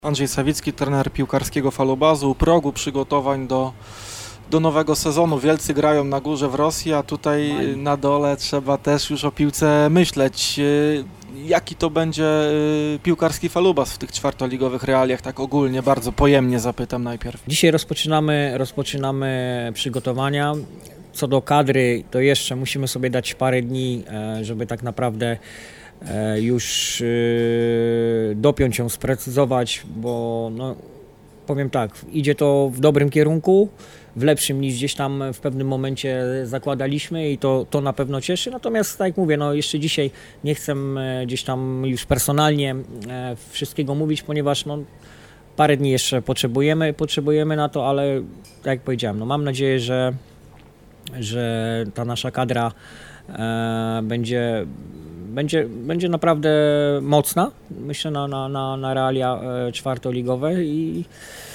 Andrzej Sawicki, trener piłkarskiego Falubazu, u progu przygotowań do nowego sezonu. Wielcy grają na górze w Rosji, a tutaj na dole trzeba też już o piłce myśleć. Jaki to będzie piłkarski Falubaz w tych czwartoligowych realiach? Tak ogólnie, bardzo pojemnie zapytam najpierw. Dzisiaj rozpoczynamy przygotowania. Co do kadry, to jeszcze musimy sobie dać parę dni, żeby tak naprawdę już dopiąć ją, sprecyzować, bo powiem tak, idzie to w dobrym kierunku, w lepszym niż gdzieś tam w pewnym momencie zakładaliśmy i to na pewno cieszy. Natomiast tak jak mówię, jeszcze dzisiaj nie chcę gdzieś tam już personalnie wszystkiego mówić, ponieważ parę dni jeszcze potrzebujemy na to, ale tak jak powiedziałem, mam nadzieję, że ta nasza kadra będzie naprawdę mocna, myślę, na realia czwartoligowe i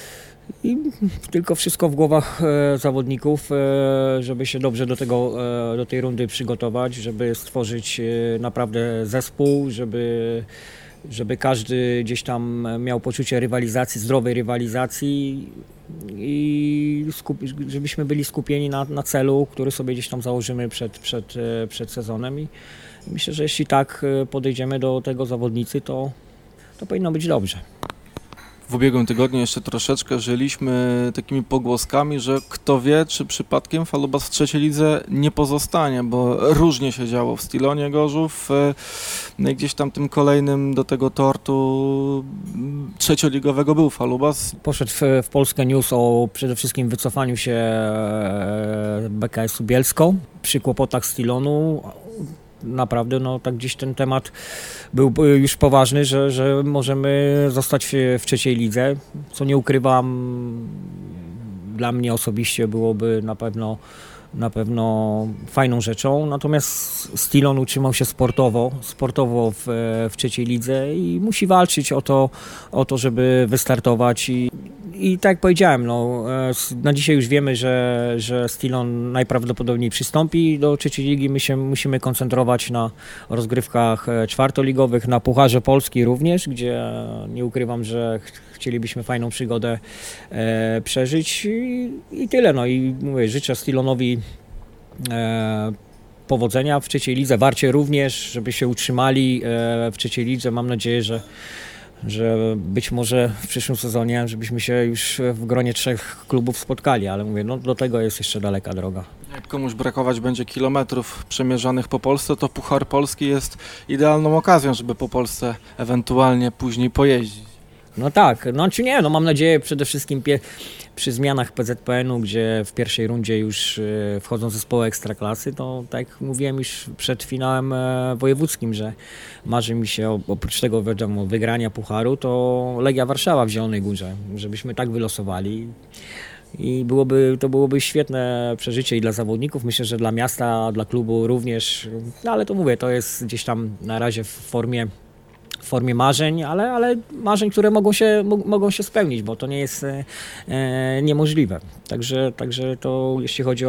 tylko wszystko w głowach zawodników, żeby się dobrze do tej rundy przygotować, żeby stworzyć naprawdę zespół, żeby każdy gdzieś tam miał poczucie rywalizacji, zdrowej rywalizacji i żebyśmy byli skupieni na celu, który sobie gdzieś tam założymy przed sezonem i myślę, że jeśli tak podejdziemy do tego zawodnicy, to powinno być dobrze. W ubiegłym tygodniu jeszcze troszeczkę żyliśmy takimi pogłoskami, że kto wie, czy przypadkiem Falubaz w trzeciej lidze nie pozostanie, bo różnie się działo w Stilonie Gorzów. No i gdzieś tam tym kolejnym do tego tortu trzecioligowego był Falubaz. Poszedł w Polskę News o przede wszystkim wycofaniu się BKS-u Bielsko przy kłopotach Stilonu. Naprawdę, tak gdzieś ten temat był już poważny, że możemy zostać w trzeciej lidze, co nie ukrywam, dla mnie osobiście byłoby na pewno fajną rzeczą, natomiast Stilon utrzymał się sportowo w trzeciej lidze i musi walczyć o to, żeby wystartować i tak jak powiedziałem, na dzisiaj już wiemy, że Stilon najprawdopodobniej przystąpi do trzeciej ligi. My się musimy koncentrować na rozgrywkach czwartoligowych, na Pucharze Polski również, gdzie nie ukrywam, że chcielibyśmy fajną przygodę przeżyć i tyle. I mówię, życzę Stilonowi powodzenia w trzeciej lidze, Warcie również, żeby się utrzymali w trzeciej lidze. Mam nadzieję, że być może w przyszłym sezonie, żebyśmy się już w gronie 3 klubów spotkali, ale mówię, do tego jest jeszcze daleka droga. Jak komuś brakować będzie kilometrów przemierzanych po Polsce, to Puchar Polski jest idealną okazją, żeby po Polsce ewentualnie później pojeździć. Tak, czy nie, mam nadzieję przede wszystkim przy zmianach PZPN-u, gdzie w pierwszej rundzie już wchodzą zespoły ekstraklasy, to tak jak mówiłem już przed finałem wojewódzkim, że marzy mi się oprócz tego wygrania pucharu, to Legia Warszawa w Zielonej Górze, żebyśmy tak wylosowali. I to byłoby świetne przeżycie i dla zawodników, myślę, że dla miasta, dla klubu również, ale to mówię, to jest gdzieś tam na razie w formie marzeń, ale marzeń, które mogą się spełnić, bo to nie jest niemożliwe. Także to jeśli chodzi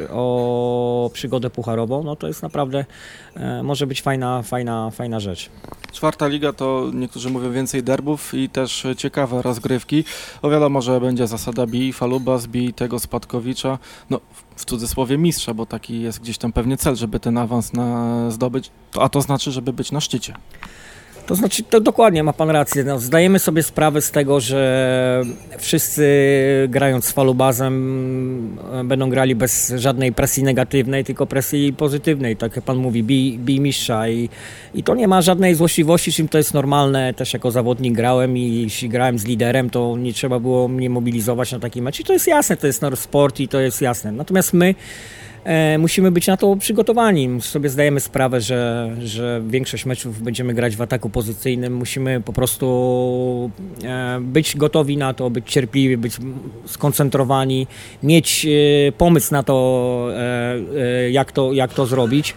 o przygodę pucharową, to jest naprawdę może być fajna rzecz. Czwarta liga to niektórzy mówią więcej derbów i też ciekawe rozgrywki. Wiadomo, że będzie zasada bij Falubaz, bij tego Spadkowicza, w cudzysłowie mistrza, bo taki jest gdzieś tam pewnie cel, żeby ten awans zdobyć, a to znaczy, żeby być na szczycie. To znaczy, to dokładnie ma pan rację. Zdajemy sobie sprawę z tego, że wszyscy grając z Falubazem będą grali bez żadnej presji negatywnej, tylko presji pozytywnej. Tak jak pan mówi, bij mistrza i to nie ma żadnej złośliwości, czym to jest normalne. Też jako zawodnik grałem i jeśli grałem z liderem, to nie trzeba było mnie mobilizować na taki mecz. I to jest jasne, to jest sport i to jest jasne. Natomiast my musimy być na to przygotowani. Sobie zdajemy sprawę, że większość meczów będziemy grać w ataku pozycyjnym. Musimy po prostu być gotowi na to, być cierpliwi, być skoncentrowani, mieć pomysł na to, jak to zrobić.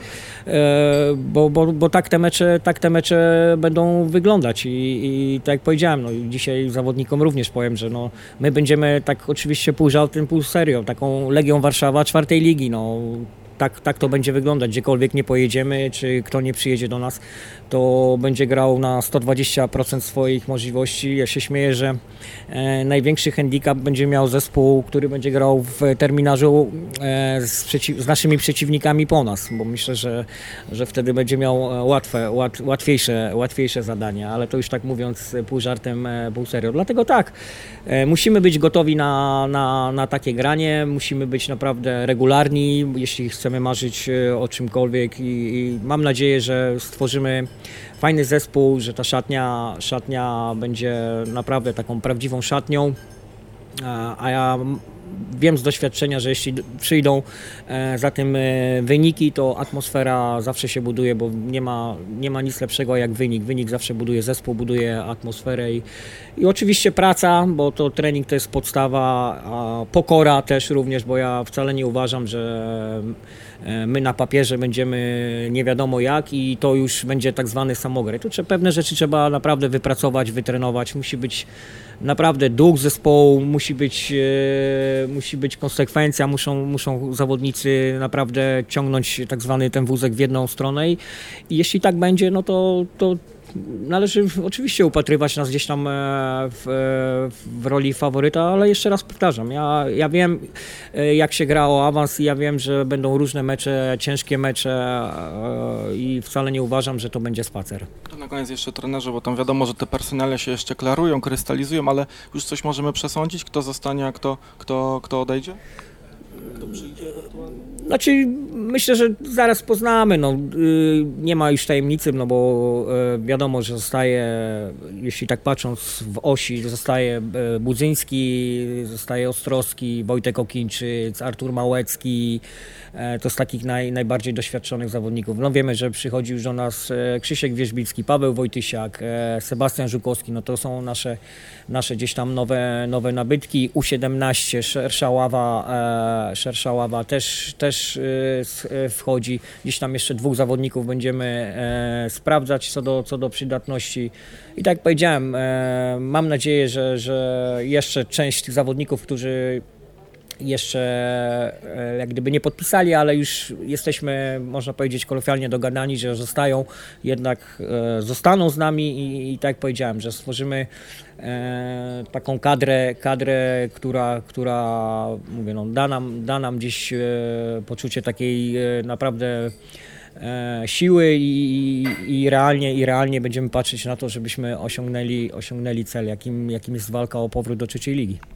Bo tak te mecze będą wyglądać i tak jak powiedziałem, dzisiaj zawodnikom również powiem, że my będziemy tak oczywiście pół żartem, pół serio, taką Legią Warszawa czwartej ligi, tak to będzie wyglądać. Gdziekolwiek nie pojedziemy, czy kto nie przyjedzie do nas, to będzie grał na 120% swoich możliwości. Ja się śmieję, że największy handicap będzie miał zespół, który będzie grał w terminarzu z naszymi przeciwnikami po nas, bo myślę, że wtedy będzie miał łatwiejsze zadania, ale to już tak mówiąc pół żartem, pół serio. Dlatego tak, musimy być gotowi na takie granie, musimy być naprawdę regularni, jeśli chcemy marzyć o czymkolwiek i mam nadzieję, że stworzymy fajny zespół, że ta szatnia będzie naprawdę taką prawdziwą szatnią, a ja wiem z doświadczenia, że jeśli przyjdą za tym wyniki, to atmosfera zawsze się buduje, bo nie ma nic lepszego jak wynik. Wynik zawsze buduje zespół, buduje atmosferę i oczywiście praca, bo to trening to jest podstawa, a pokora też również, bo ja wcale nie uważam, że my na papierze będziemy nie wiadomo jak i to już będzie tak zwany samograj. Tu pewne rzeczy trzeba naprawdę wypracować, wytrenować, musi być naprawdę duch zespołu, musi być konsekwencja, muszą zawodnicy naprawdę ciągnąć tak zwany ten wózek w jedną stronę i jeśli tak będzie, no to należy oczywiście upatrywać nas gdzieś tam w roli faworyta, ale jeszcze raz powtarzam, ja wiem jak się gra o awans i ja wiem, że będą różne mecze, ciężkie mecze i wcale nie uważam, że to będzie spacer. To na koniec jeszcze trenerze, bo tam wiadomo, że te personalia się jeszcze klarują, krystalizują, ale już coś możemy przesądzić, kto zostanie, a kto odejdzie? Kto przyjdzie ewentualnie? Znaczy, myślę, że zaraz poznamy, nie ma już tajemnicy, bo wiadomo, że zostaje, jeśli tak patrząc w osi, zostaje Budzyński, zostaje Ostrowski, Wojtek Okińczyk, Artur Małecki, to z takich najbardziej doświadczonych zawodników. Wiemy, że przychodzi już do nas Krzysiek Wierzbicki, Paweł Wojtysiak, Sebastian Żukowski, to są nasze gdzieś tam nowe nabytki, U17, szersza ława też wchodzi. Gdzieś tam jeszcze 2 zawodników będziemy sprawdzać co do przydatności. I tak jak powiedziałem, mam nadzieję, że jeszcze część tych zawodników, którzy jeszcze jak gdyby nie podpisali, ale już jesteśmy, można powiedzieć, kolokwialnie dogadani, że zostają, jednak zostaną z nami i tak jak powiedziałem, że stworzymy taką kadrę, która mówię, da nam gdzieś poczucie takiej naprawdę siły i realnie będziemy patrzeć na to, żebyśmy osiągnęli cel, jakim jest walka o powrót do trzeciej ligi.